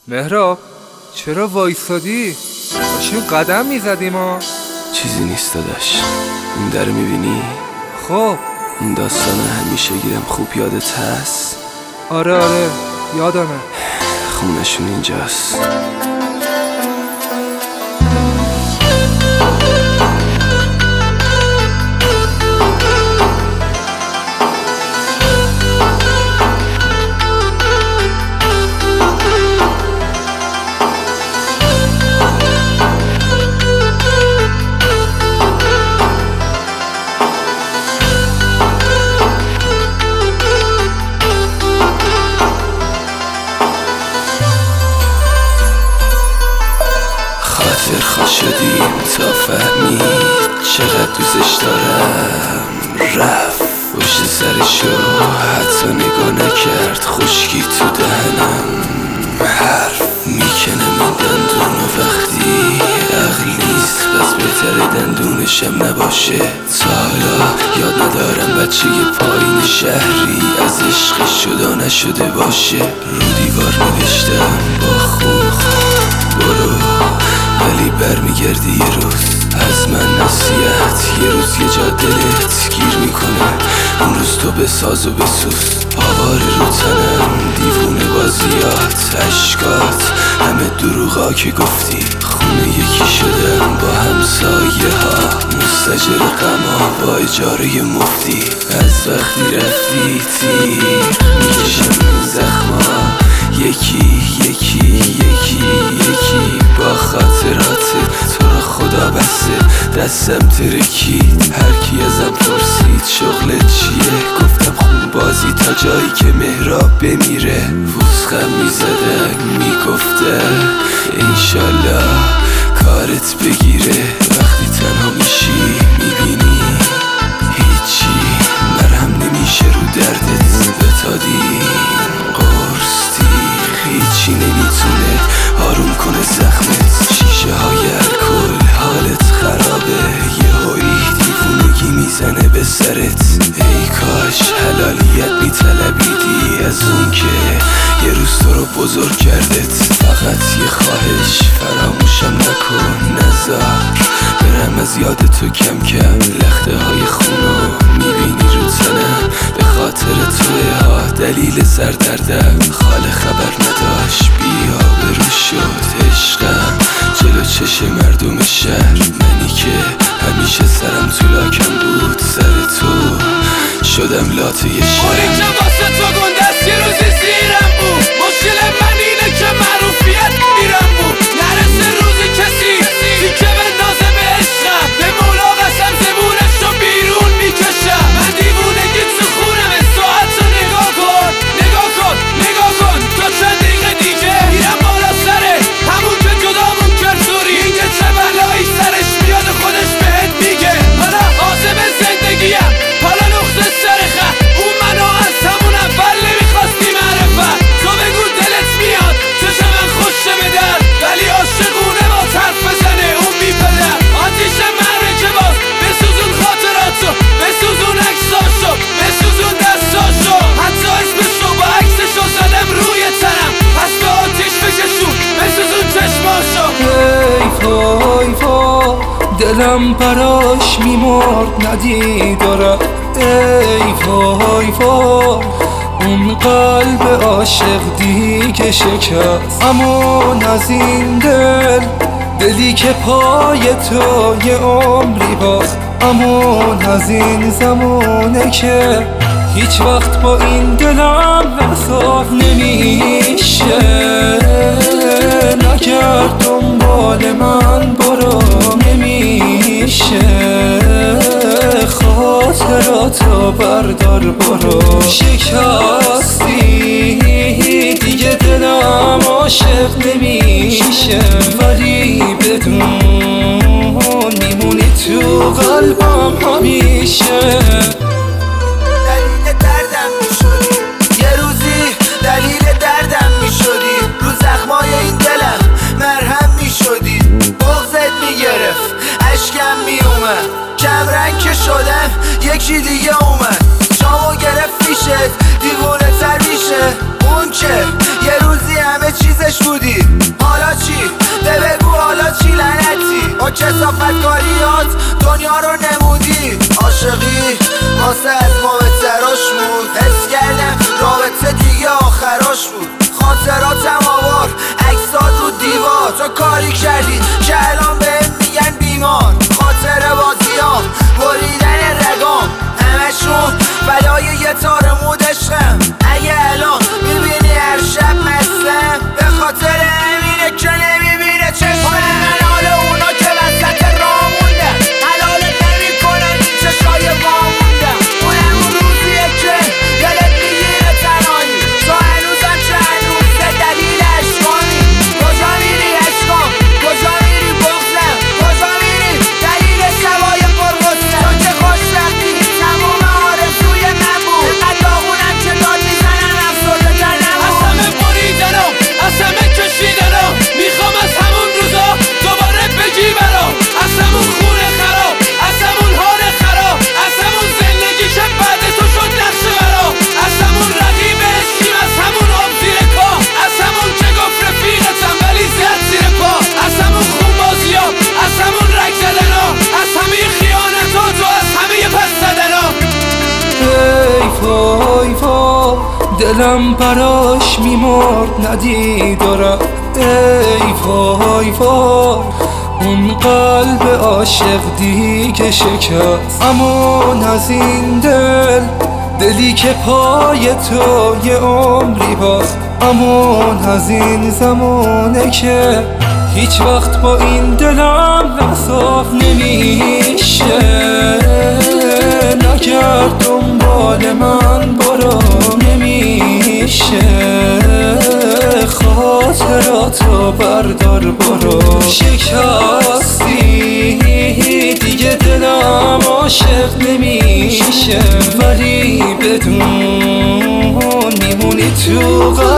مهراب چرا وایسادی؟ داشتیم قدم میزدیم ها. چیزی نیست داداش، این در میبینی؟ خب اون داستان همیشه گیرم خوب یادت هست؟ آره یادمه. خونشون اینجاست. خاطر شدیم تا فهمید چقدر دوستش دارم. رفت پشت سرشو حتی نگاه نکرد، خشکی تو دهنم حرف میکنه من دندون و وقتی عقل نیست پس بهتره دندونشم نباشه. تا حالا یاد ندارم بچه پایین شهری از عشقش جدا نشده باشه. رو دیوار نوشتم با خون برو، ولی برمیگردی یه روز از من نصیحت. یه روز یه جا دلت گیر میکنه، اون روز تو بساز و بسوز. آواره رو تنم دیوونه بازیات، عشقات همه دروغا که گفتی. خونه یکی شدم با همسایه ها، مستجر غما با اجاره مفتی. از وقتی رفتی تیر میکشم این زخما، یکی یکی یکی یکی با خاطرات تو رو خدا بسته. دستم ترکید هرکی ازم پرسید شغلت چیه، گفتم خون بازی تا جایی که مهراب بمیره. فوسخم میزدن میگفتن انشالله کارت بگیره. وقتی تنها میشی میبینی هیچی مرهم نمیشه رو دردت. بتادی هیچی نمیتونه آروم کنه زخمت. شیشه های الکل حالت خرابه، یه هایی دیوونگی میزنه به سرت. ای کاش حلالیت میطلبیدی از اون که یه روز تو رو بزرگ کردت. فقط یه خواهش فراموشم نکن، نذار برم از یاد تو کم کم. لخته های خونو میبینی رو تنم، به خاطر توه ها دلیل سردردم. خاله خبر نداشت بیا برو شد عشقم جلو چش مردم شهر. منی که همیشه سرم تو لاکم بود، سر تو شدم لاته شهر. اونی که واسه تو گندست یه روزی زیرم بود. مشکل من اینه که معروفیت میرم بود. نرسه روزی کسی تیکه بندازه به عشقم، به مولا قسم زبونش رو بیرون میکشم. من دیوونگی تو خونم، ساعت رو نگاه کن نگاه کن نگاه کن. تا چند دقیقه دیگه میرم بالا سره همون که جدامون کرد زوری. اینکه چه بلایی سرش میاد خودش بهت میگه. حالا عازم زندگیم حالا نقطه سر خط. اون منو از همون اول نمیخواستی معرفت. تو بگو دلت میاد چشم من خوشه به در، ولی عاشقونه با طرف بزنه اون بی پدر. آتیش مرکه باز بسوزون خاطراتو، بسوزون عکساشو، بسوزون دستاشو. حتی اسمشو با عکسشو زدم روی تنم، پس به آتیش بکشون بسوزون چشماشو. ای وای وای دلم براش میمرد ندیدارم. ای وای وای اون قلب عاشق دیگه شکست. امون از این دلی که پای تو یه عمری باز. امون از این زمانه که هیچ وقت با این دلم وصال نمیشه. نگرد دنبال من برو، نمیشه خاطراتو بردار برو. شکستی دیگه دلم عاشق نمیشه، ولی بدون میمونی تو قلبم همیشه. دلیل دردم میشدی یه روزی، دلیل دردم میشدی. رو زخمای این دلم مرهم میشدی. بغضت میگرفت اشکم میومد، کم رنگ که شدم یکی دیگه اومد. جامو گرفت پیشت دیوونه تر میشه. اون که یه روزی همه چیزش بودی. حالا چی؟ بگو حالا چی لعنتی؟ با کثافت کاریات دنیا رو نمودی. عاشقی واسه از ما بهتراش بود، حس کردم رابطه دیگه آخراش بود. خاطراتم آوار عکسات رو دیوار، تو کاری کردی که الان بهم میگن بیمار. خاطر بازیام بریدن رگام همشون بلای یه تار مود عشقم. اگه الان میبینی هر شب مستم به خاطر همینه که نمیبینه چشمم. من حال اونا که وسط راه موندن حلالت نمیکنن چشای ما موندن. اونم اون روزیه که دلت میگیره تنهایی، تو هنوزم که هنوزه دلیل عشقانی. کجا میری عشقام؟ کجا میری بغزم؟ کجا میری دلیل شبای پرغصه؟ تو که خوشبختی تموم آرزوی من بود، قداغونم که داد میزنم افسرده کردم. از همه بریدنم، از همه کشیدنم، میخوام از همون روزا دوباره بگی برام. از همون خونه خراب، از همون حال خراب، از همون زندگی که بعد تو شد نقشه برام. از همون رقیب عشقیم، از همون آب زیر کاه، از همون که گفت رفیقتم ولی زد زیر پا. از همون خون بازی ها، از همون رگ زدن ها، از همه خیانتات و از همه پس زدن ها. ای وای وای دلم براش میمرد ندید و رفت. ای وای وای اون قلب عاشق دیگه شکست. امان از این دلی که پای تو یه عمری باخت. امان از این زمانه که هیچ وقت با این دلم وصاف نمیشه. نگرد دنبال من برو نمیشه. خاطراتو بردار برو. شکستی دیگه دلم عاشق نمیشه، ولی بدون میمونی تو